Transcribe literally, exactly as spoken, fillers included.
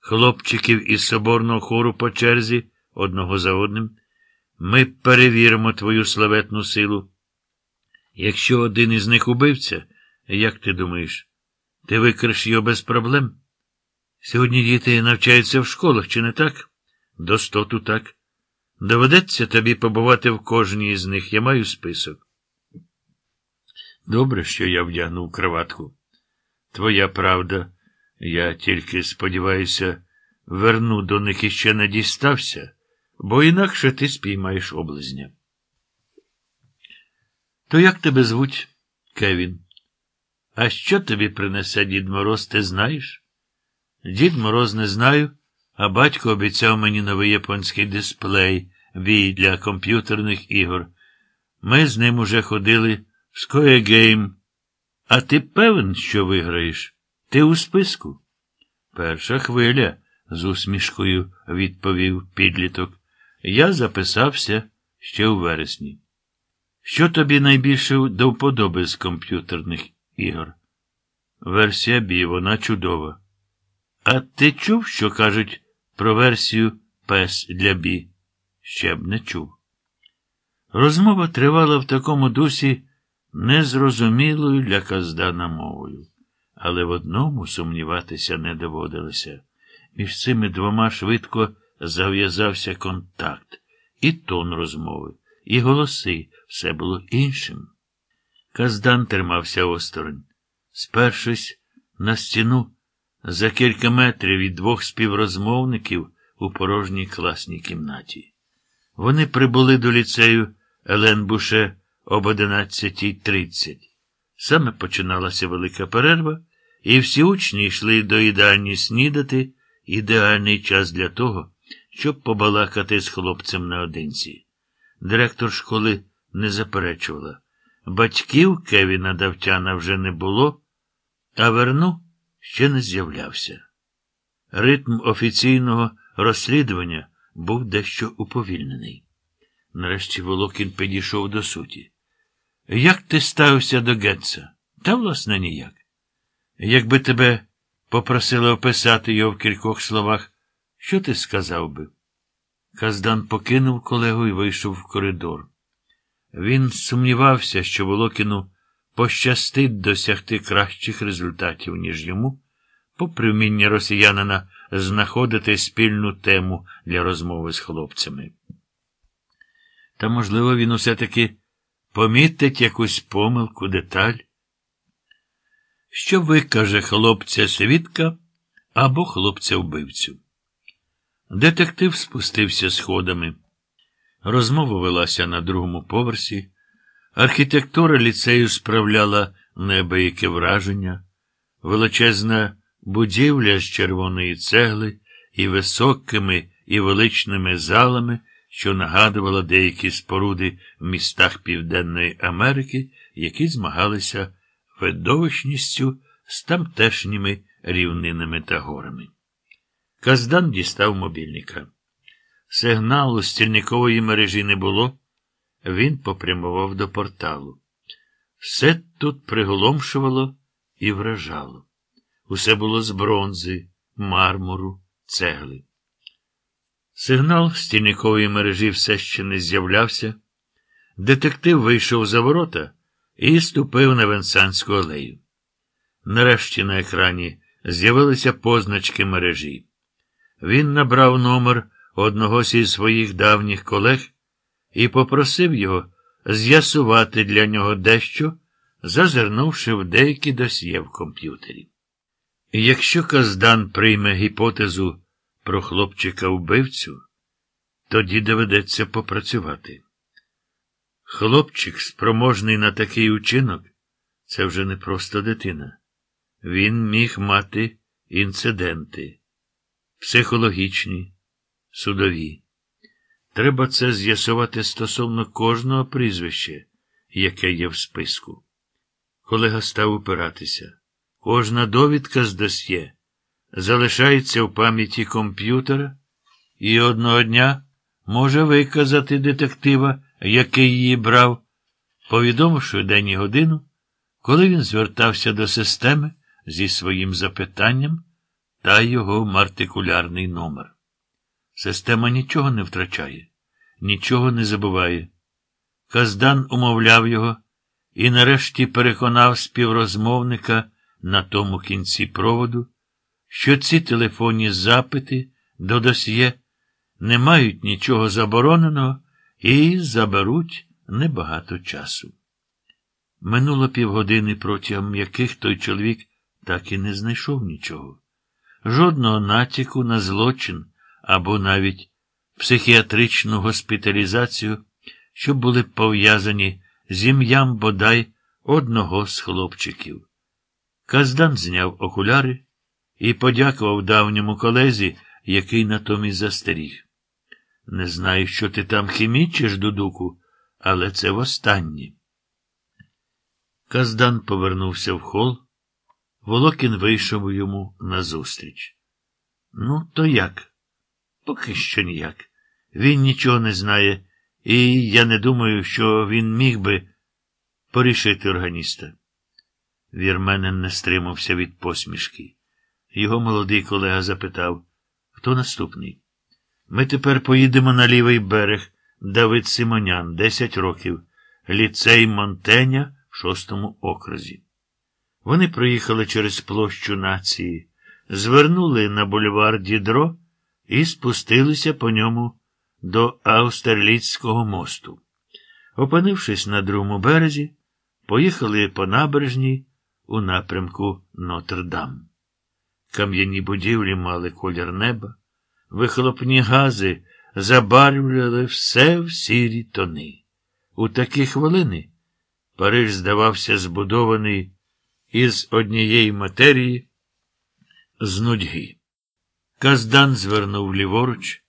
хлопчиків із соборного хору по черзі, одного за одним. Ми перевіримо твою славетну силу. Якщо один із них убивця, як ти думаєш, ти викриш його без проблем? Сьогодні діти навчаються в школах, чи не так? Достоту так. Доведеться тобі побувати в кожній із них. Я маю список. Добре, що я вдягнув краватку. Твоя правда. Я тільки, сподіваюся, верну до них іще не дістався, бо інакше ти спіймаєш облизня. То як тебе звуть, Кевін? А що тобі принесе Дід Мороз, ти знаєш? Дід Мороз не знаю, а батько обіцяв мені новий японський дисплей, Wii для комп'ютерних ігор. Ми з ним уже ходили в Square Game. А ти певен, що виграєш? Ти у списку? Перша хвиля, з усмішкою відповів підліток. Я записався ще у вересні. Що тобі найбільше до вподоби з комп'ютерних ігор? Версія Бі, вона чудова. А ти чув, що кажуть про версію пес для Бі? Ще б не чув. Розмова тривала в такому дусі незрозумілою для Каздана мовою. Але в одному сумніватися не доводилося. Між цими двома швидко зав'язався контакт. І тон розмови, і голоси. Все було іншим. Каздан тримався осторонь. Спершись на стіну за кілька метрів від двох співрозмовників у порожній класній кімнаті. Вони прибули до ліцею Еленбуше об одинадцятій тридцять. Саме починалася велика перерва, і всі учні йшли до їдальні снідати, ідеальний час для того, щоб побалакати з хлопцем наодинці. Директор школи не заперечувала. Батьків Кевіна Давтяна вже не було, а Верну ще не з'являвся. Ритм офіційного розслідування був дещо уповільнений. Нарешті Волокін підійшов до суті. Як ти ставився до Гетца? Та, власне, ніяк. Якби тебе попросили описати його в кількох словах, що ти сказав би? Каздан покинув колегу і вийшов в коридор. Він сумнівався, що Волокіну пощастить досягти кращих результатів, ніж йому, попри вміння росіянина знаходити спільну тему для розмови з хлопцями. Та, можливо, він усе-таки помітить якусь помилку, деталь. Що викаже хлопця-свідка або хлопця-вбивцю? Детектив спустився сходами. Розмова велася на другому поверсі. Архітектура ліцею справляла неабияке враження. Величезна будівля з червоної цегли і високими і величними залами, що нагадувала деякі споруди в містах Південної Америки, які змагалися видовищністю з тамтешніми рівнинами та горами. Каздан дістав мобільника. Сигналу стільникової мережі не було. Він попрямував до порталу. Все тут приголомшувало і вражало. Усе було з бронзи, мармуру, цегли. Сигнал стільникової мережі все ще не з'являвся. Детектив вийшов за ворота і ступив на Венсанську алею. Нарешті на екрані з'явилися позначки мережі. Він набрав номер одного зі своїх давніх колег і попросив його з'ясувати для нього дещо, зазирнувши в деякі досьє в комп'ютері. Якщо Каздан прийме гіпотезу про хлопчика-вбивцю, тоді доведеться попрацювати. Хлопчик, спроможний на такий учинок, це вже не просто дитина. Він міг мати інциденти. Психологічні, судові. Треба це з'ясувати стосовно кожного прізвища, яке є в списку. Колега став упиратися. Кожна довідка з досьє залишається в пам'яті комп'ютера і одного дня може виказати детектива, який її брав, повідомивши день і годину, коли він звертався до системи зі своїм запитанням та його мартикулярний номер. Система нічого не втрачає, нічого не забуває. Каздан умовляв його і нарешті переконав співрозмовника на тому кінці проводу, що ці телефонні запити до досьє не мають нічого забороненого і заберуть небагато часу. Минуло півгодини, протягом яких той чоловік так і не знайшов нічого. Жодного натяку на злочин або навіть психіатричну госпіталізацію, що були пов'язані з ім'ям бодай одного з хлопчиків. Каздан зняв окуляри і подякував давньому колезі, який натомість застеріг. Не знаю, що ти там хімічиш, Дудуку, але це востаннє. Каздан повернувся в хол. Волокін вийшов йому назустріч. Ну, то як? Поки що ніяк. Він нічого не знає, і я не думаю, що він міг би порішити органіста. Вірменин не стримався від посмішки. Його молодий колега запитав, хто наступний? Ми тепер поїдемо на лівий берег. Давид Симонян, десять років, ліцей Монтеня в шостому окрузі. Вони проїхали через площу Нації, звернули на бульвар Дідро і спустилися по ньому до Аустерліцького мосту. Опинившись на другому березі, поїхали по набережній у напрямку Нотр-Дам. Кам'яні будівлі мали колір неба, вихлопні гази забарвлювали все в сірі тони. У такі хвилини Париж здавався збудований із однієї матерії з нудьги. Каздан звернув ліворуч